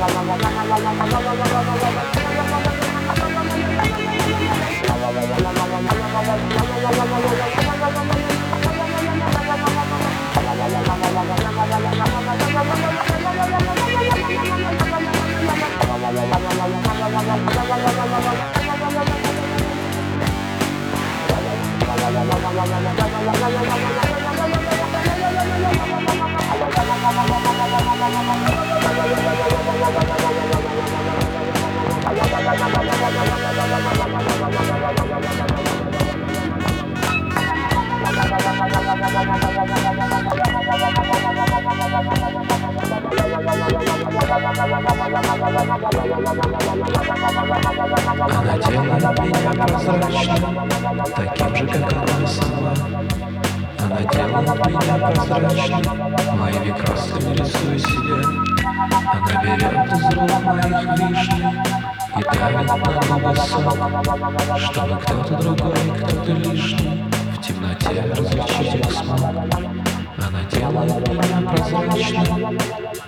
Она делает меня прозрачным, таким же, как она сама. Она делает меня прозрачным, мои векрасами рисуя себя. Она берет из рук моих вишни и давит на губы сок, чтобы кто-то другой, кто-то лишний в темноте различить их смог. Она делает меня прозрачным.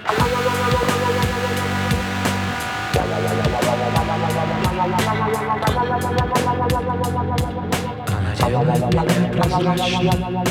Она делает меня прозрачным.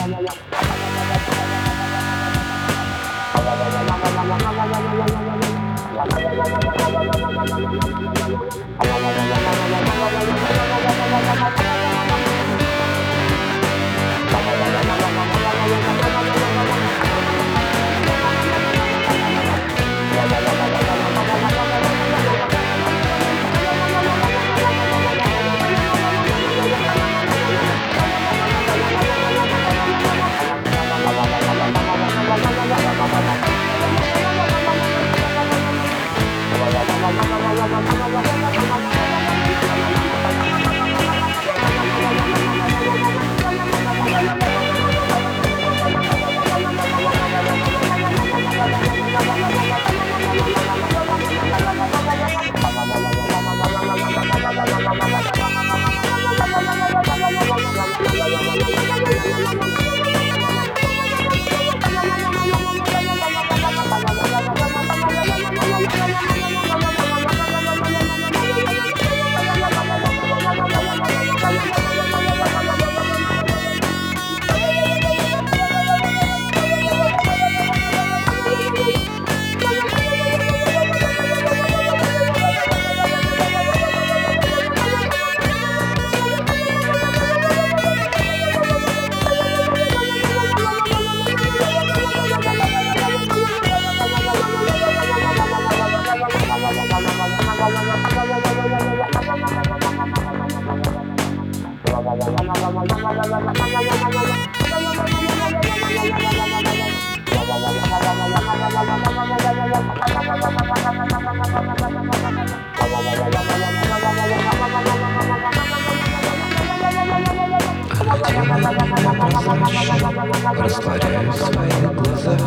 Растворяю в своих глазах,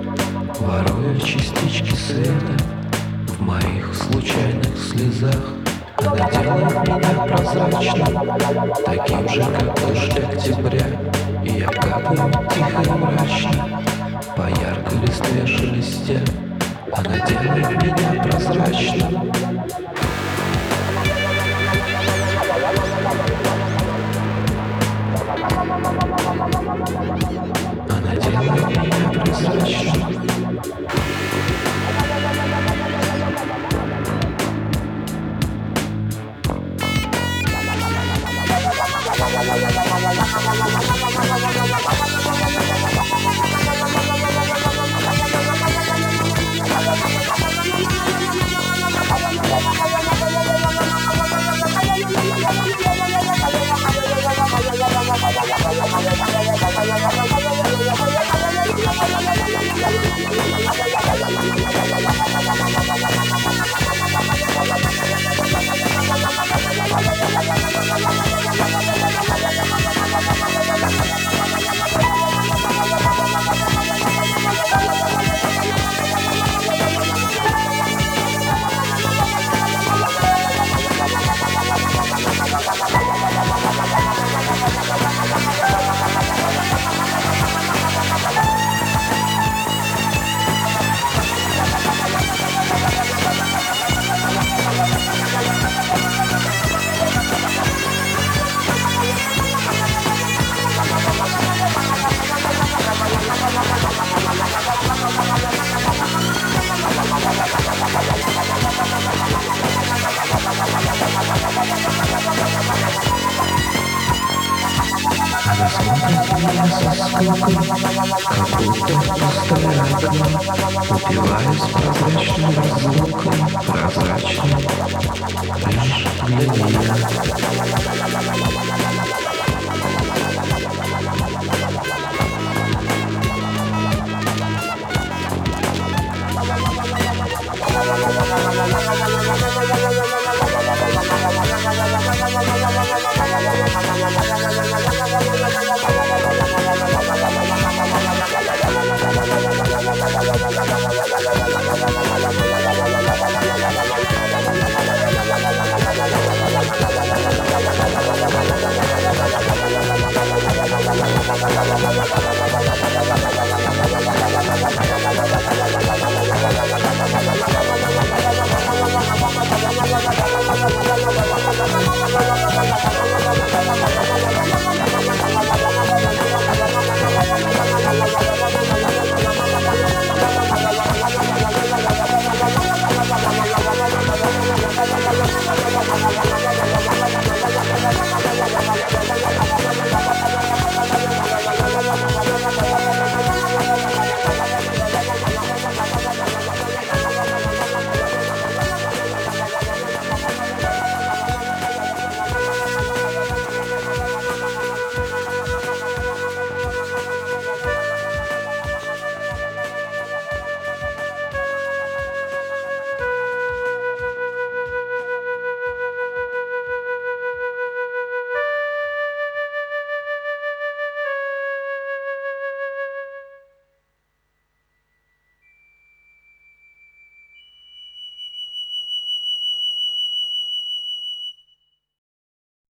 ворую частички света в моих случайных слезах. Она делает меня прозрачным, таким же, как дождь октября. И я капаю тихо и мрачно по яркой листве шелестя. Она делает меня прозрачным. Она делает меня прозрачным. меня со скукой, как будто пустое окно, упиваясь прозрачной разлукой, прозрачной лишь для меня.